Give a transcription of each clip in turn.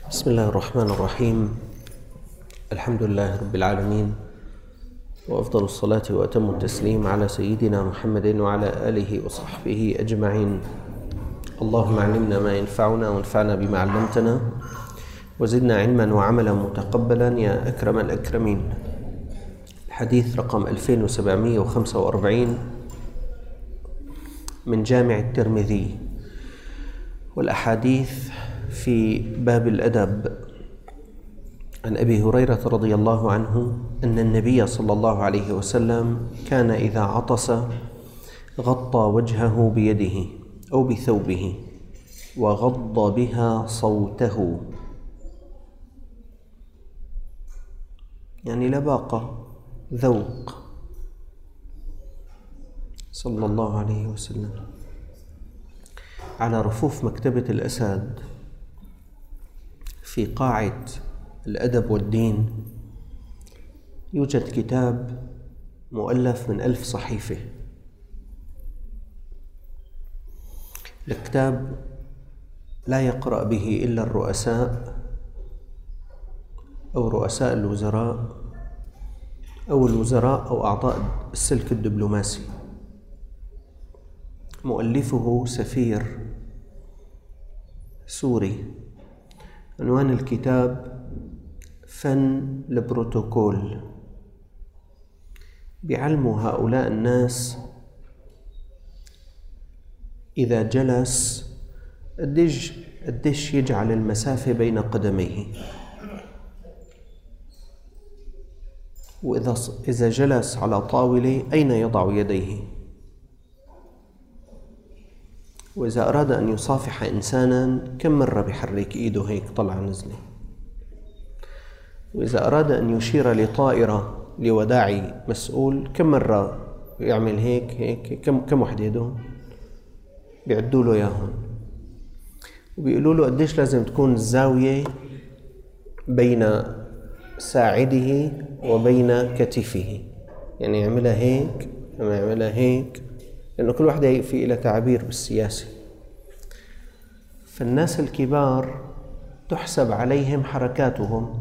بسم الله الرحمن الرحيم. الحمد لله رب العالمين، وأفضل الصلاة وأتم التسليم على سيدنا محمد وعلى آله وصحبه أجمعين. اللهم علمنا ما ينفعنا وانفعنا بما علمتنا وزدنا علما وعملا متقبلا يا أكرم الأكرمين. الحديث رقم 2745 من جامع الترمذي، والأحاديث في باب الأدب. عن أبي هريرة رضي الله عنه أن النبي صلى الله عليه وسلم كان إذا عطس غطى وجهه بيده أو بثوبه وغض بها صوته، يعني لباقة، ذوق، صلى الله عليه وسلم. على رفوف مكتبة الأسد في قاعة الأدب والدين يوجد كتاب مؤلف من 1000 صحيفة. الكتاب لا يقرأ به إلا الرؤساء أو رؤساء الوزراء أو الوزراء أو أعضاء السلك الدبلوماسي. مؤلفه سفير سوري. عنوان الكتاب فن البروتوكول. بيعلموا هؤلاء الناس إذا جلس قديش يجعل المسافة بين قدميه، وإذا جلس على طاولة أين يضع يديه، وإذا أراد أن يصافح إنسانا كم مرة بيحرك إيده هيك طلع نزلة، وإذا أراد أن يشير لطائرة لوداع مسؤول كم مرة يعمل هيك كم واحد يدهم بيعدوا له إياهم، وبيقولوا له قديش لازم تكون الزاوية بين ساعده وبين كتفه، يعني يعملها هيك لما يعملها هيك، لأنه كل واحدة في لها تعبير بالسياسة. فالناس الكبار تحسب عليهم حركاتهم.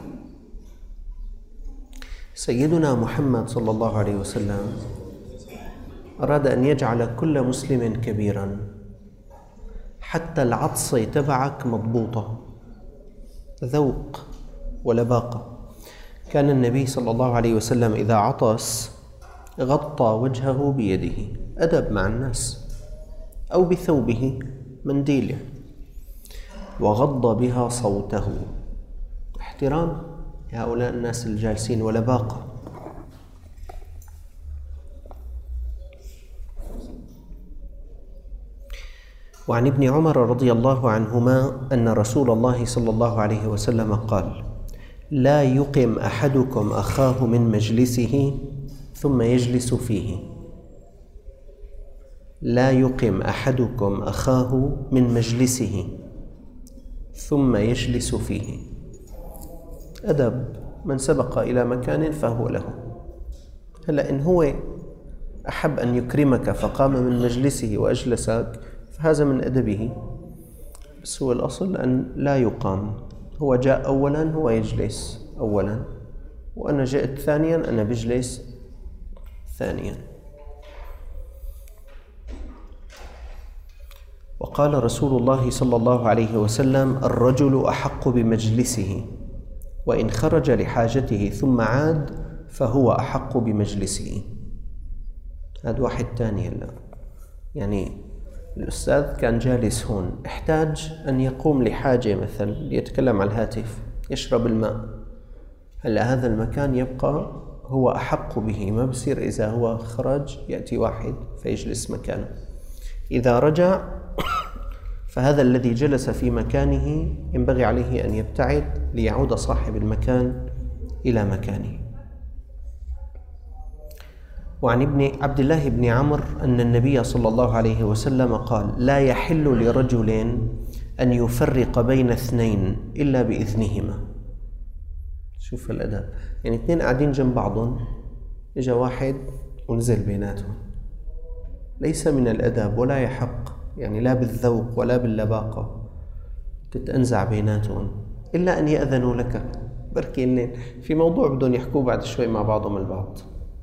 سيدنا محمد صلى الله عليه وسلم أراد أن يجعل كل مسلم كبيرا، حتى العطسة تبعك مضبوطة، ذوق ولباقة. كان النبي صلى الله عليه وسلم إذا عطس غطى وجهه بيده، أدب مع الناس، أو بثوبه، منديله، وغض بها صوته، احترام لهؤلاء الناس الجالسين ولباقة. وعن ابن عمر رضي الله عنهما أن رسول الله صلى الله عليه وسلم قال: لا يقم أحدكم أخاه من مجلسه ثم يجلس فيه. لا يقم أحدكم أخاه من مجلسه ثم يجلس فيه. أدب من سبق إلى مكان فهو له. هلأ إن هو أحب أن يكرمك فقام من مجلسه وأجلسك فهذا من أدبه، بس هو الأصل أن لا يقام. هو جاء أولا، هو يجلس أولا، وأنا جئت ثانيا، أنا بجلس ثانيا. وقال رسول الله صلى الله عليه وسلم: الرجل أحق بمجلسه، وإن خرج لحاجته ثم عاد فهو أحق بمجلسه. هذا واحد تاني. هلا يعني الأستاذ كان جالس هون، احتاج أن يقوم لحاجة، مثلا ليتكلم على الهاتف، يشرب الماء. هلا هذا المكان يبقى هو أحق به، ما بصير إذا هو خرج يأتي واحد فيجلس مكانه. إذا رجع فهذا الذي جلس في مكانه ينبغي عليه أن يبتعد ليعود صاحب المكان إلى مكانه. وعن ابن عبد الله بن عمرو أن النبي صلى الله عليه وسلم قال: لا يحل لرجل أن يفرق بين اثنين إلا بإذنهما. شوف الأدب، يعني اثنين قاعدين جنب بعضهم، إجا واحد ونزل بيناتهم، ليس من الأدب ولا يحق، يعني لا بالذوق ولا باللباقة تتأنزع بيناتهم. إلا أن يأذنوا لك. بركي إن في موضوع بدهم يحكوه بعد شوي مع بعضهم البعض.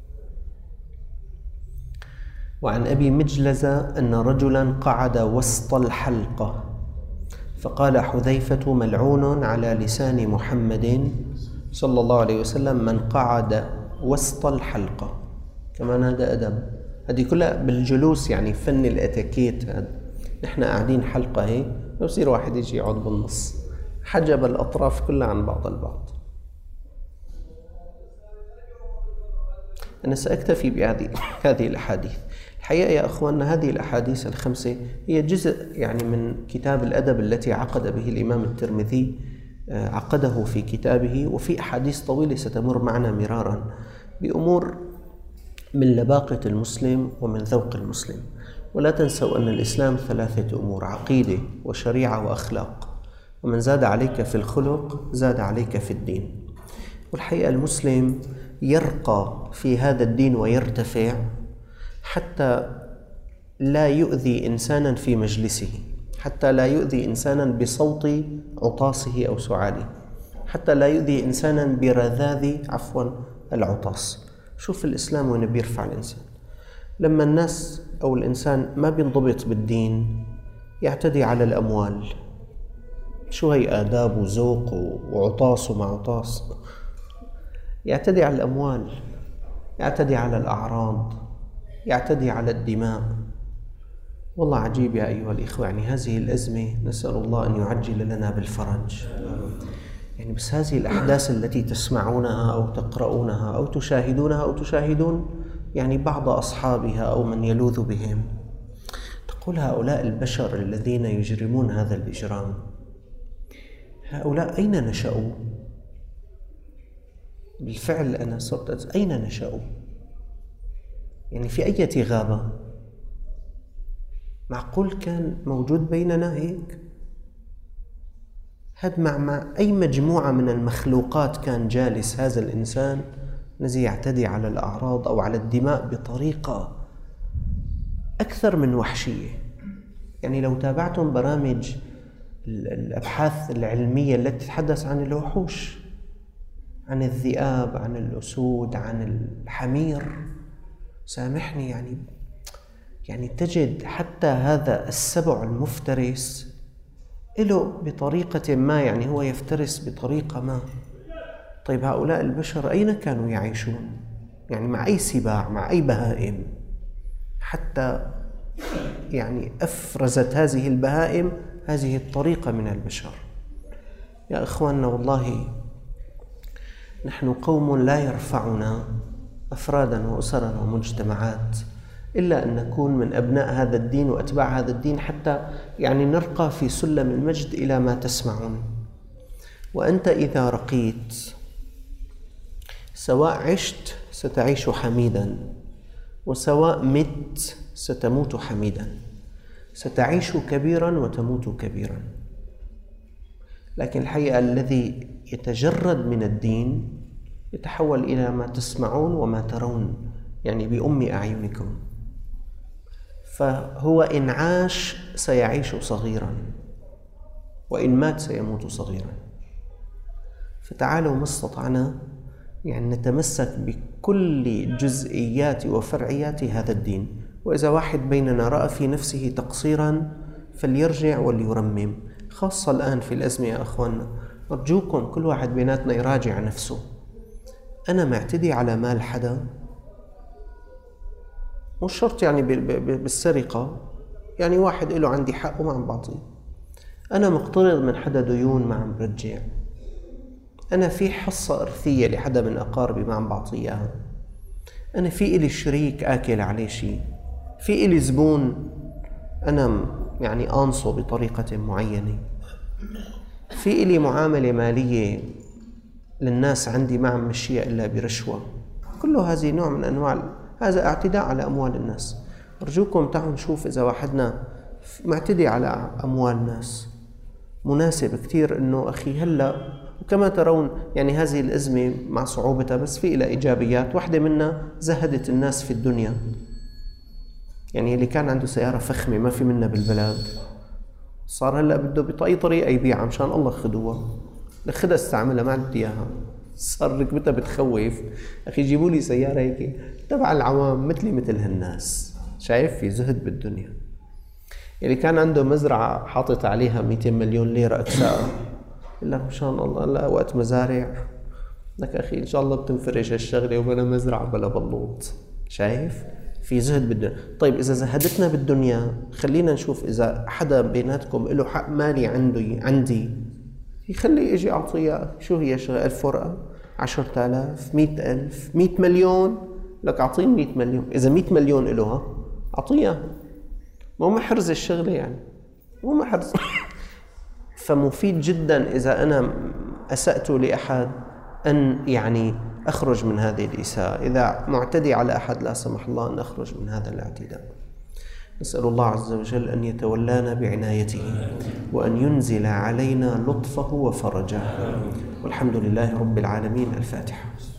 وعن أبي مجلزة أن رجلا قعد وسط الحلقة فقال حذيفة: ملعون على لسان محمد صلى الله عليه وسلم من قعد وسط الحلقة. كمان هذا أدب، هذه كلها بالجلوس، يعني فن الاتيكيت. هذا نحن قاعدين حلقة هيك، بصير واحد يجي يقعد بالنص، حجب الأطراف كلها عن بعض البعض. أنا سأكتفي بهذه الأحاديث. الحقيقة يا أخواننا هذه الأحاديث الخمسة هي جزء يعني من كتاب الأدب التي عقد به الإمام الترمذي، عقده في كتابه، وفي أحاديث طويلة ستمر معنا مرارا بأمور من لباقة المسلم ومن ذوق المسلم. ولا تنسوا أن الإسلام 3 أمور: عقيدة وشريعة وأخلاق، ومن زاد عليك في الخلق زاد عليك في الدين. والحقيقة المسلم يرقى في هذا الدين ويرتفع حتى لا يؤذي إنسانا في مجلسه، حتى لا يؤذي إنسانا بصوت عطاسه أو سعاله، حتى لا يؤذي إنسانا برذاذ العطاس. شوف الإسلام وين بيرفع الإنسان. لما الناس أو الإنسان ما بينضبط بالدين يعتدي على الأموال. شو هي آداب وذوق وعطاس وما عطاس؟ يعتدي على الأموال، يعتدي على الأعراض، يعتدي على الدماء. والله عجيب يا أيها الإخوة، يعني هذه الأزمة نسأل الله أن يعجل لنا بالفرج. يعني بس هذه الأحداث التي تسمعونها أو تقرؤونها أو تشاهدونها أو تشاهدون يعني بعض أصحابها أو من يلوذ بهم، تقول هؤلاء البشر الذين يجرمون هذا الإجرام، هؤلاء أين نشأوا؟ بالفعل أنا صرت أين نشأوا؟ يعني في أي غابة؟ معقول كان موجود بيننا هيك؟ هذا مع أي مجموعة من المخلوقات كان جالس هذا الإنسان الذي يعتدي على الأعراض أو على الدماء بطريقة أكثر من وحشية. يعني لو تابعتم برامج الأبحاث العلمية التي تتحدث عن الوحوش، عن الذئاب، عن الأسود، عن الحمير، سامحني يعني تجد حتى هذا السبع المفترس له بطريقة ما، يعني هو يفترس بطريقة ما. طيب هؤلاء البشر أين كانوا يعيشون؟ يعني مع أي سباع، مع أي بهائم، حتى يعني أفرزت هذه البهائم هذه الطريقة من البشر. يا إخواننا والله نحن قوم لا يرفعنا أفرادا وأسرا ومجتمعات إلا أن نكون من أبناء هذا الدين وأتباع هذا الدين، حتى يعني نرقى في سلم المجد إلى ما تسمعون. وأنت إذا رقيت سواء عشت ستعيش حميدا، وسواء مت ستموت حميدا، ستعيش كبيرا وتموت كبيرا. لكن الحقيقة الذي يتجرد من الدين يتحول إلى ما تسمعون وما ترون، يعني بأم أعينكم. فهو إن عاش سيعيش صغيرا، وإن مات سيموت صغيرا. فتعالوا ما استطعنا يعني نتمسك بكل جزئيات وفرعيات هذا الدين. وإذا واحد بيننا رأى في نفسه تقصيرا فليرجع وليرمم، خاصة الآن في الأزمة يا أخواننا. أرجوكم كل واحد بيناتنا يراجع نفسه. أنا معتدي على مال حدا؟ مش شرط يعني بالسرقة، يعني واحد له عندي حق وما عم بعطيه. أنا مقترض من حدا ديون ما عم برجع. أنا في حصة إرثية لحدا من أقاربي ما عم بعطيها. أنا في إلي شريك آكل عليه شيء، في إلي زبون أنا يعني أنصه بطريقة معينة، في إلي معاملة مالية للناس عندي ما عم مشيها إلا برشوة. كل هذه نوع من أنواع هذا اعتداء على أموال الناس. أرجوكم تعالوا نشوف إذا واحدنا معتدي على أموال الناس مناسب كتير إنه أخي هلأ. وكما ترون يعني هذه الأزمة مع صعوبتها بس في إلى إيجابيات. واحدة منها زهدت الناس في الدنيا، يعني اللي كان عنده سيارة فخمة ما في منها بالبلد صار هلأ بده بأي طريقة يبيعها مشان الله خدوها. خدها استعملها ما عندي إياها، صار ركبتها بتخوف. أخي جيبوا لي سيارة هيك تبع العوام مثلي مثل هالناس. شايف في زهد بالدنيا. اللي كان عنده مزرعة حاطط عليها 200 مليون ليرة أكساء، يقول لك إن شاء الله لا وقت مزارع لك أخي إن شاء الله بتنفرج هالشغلة وبلا مزرعة بلا بلوط. شايف في زهد بالدنيا. طيب إذا زهدتنا بالدنيا خلينا نشوف إذا حدا بيناتكم له حق مالي عندي يخلي اجي اعطيه. شو هي شغله؟ 1000 ورقه، 10,000، 100,000، 100 مليون، لك اعطيه 100 مليون. اذا 100 مليون له اعطيها، مو محرز الشغله يعني، مو محرز. فمفيد جدا اذا انا اسأت لاحد ان يعني اخرج من هذه الاساءه. اذا معتدي على احد لا سمح الله ان اخرج من هذا الاعتداء. نسأل الله عز وجل أن يتولانا بعنايته وأن ينزل علينا لطفه وفرجه، والحمد لله رب العالمين. الفاتحة.